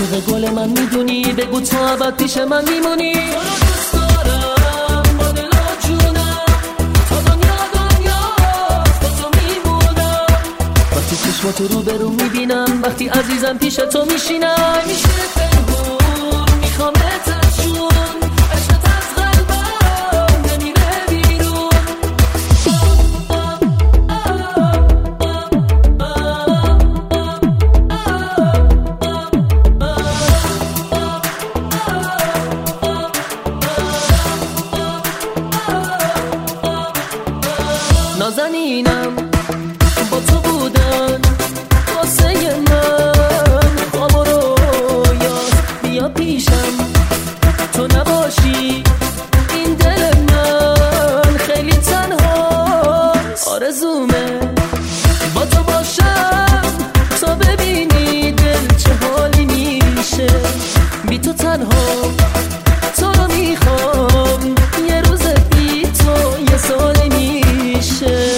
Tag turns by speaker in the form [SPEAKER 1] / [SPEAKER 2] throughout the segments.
[SPEAKER 1] عاشق گل من میدونی، بگو تو ابد پیش من میمونی. تو رو دوست دارم با دل و جونم، تا دنیا با تو میمونم. وقتی چشماتو رو به رو میبینم، وقتی عزیزم پیش تو میشینم، میشه پنهون میخوامت از جون، عشقت از قلبم نمیره بیرون. نازنینم با تو بودن واسه من، خواب و رویات بیا پیشم، تو نباشی این دل من خیلی تنها. آرزومه با تو باشم، تا ببینی دل چه حالی میشه بی تو تنها. تو رو میخوام یه روز بی تو یه سال میشه.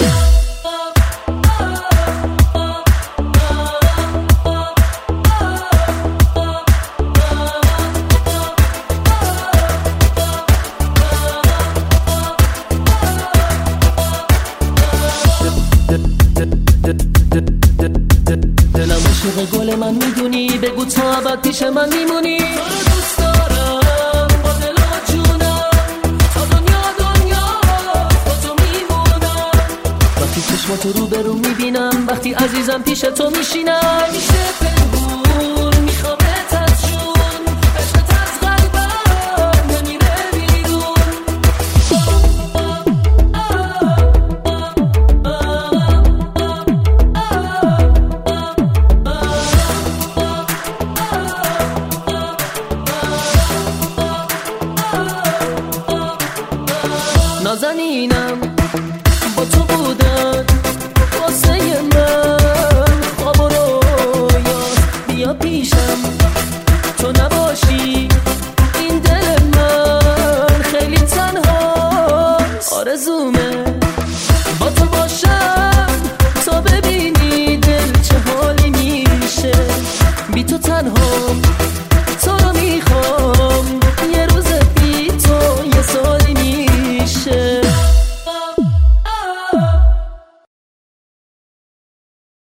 [SPEAKER 1] دلم عاشق گل من میدونی، بگو تو ابد پیش من میمونی. تو رو دوست دارم با دل و جونم، تا دنیا با تو میمونم. وقتی چشماتو رو به رو میبینم، وقتی عزیزم پیش تو میشینم، میشه پنهون میخوامت از جون، عشقت از قلبم نمیره بیرون. نازنینم با تو بودن واسه من، خواب و رویات بیا پیشم، تو نباشی این دل من خیلی تنها. آرزوم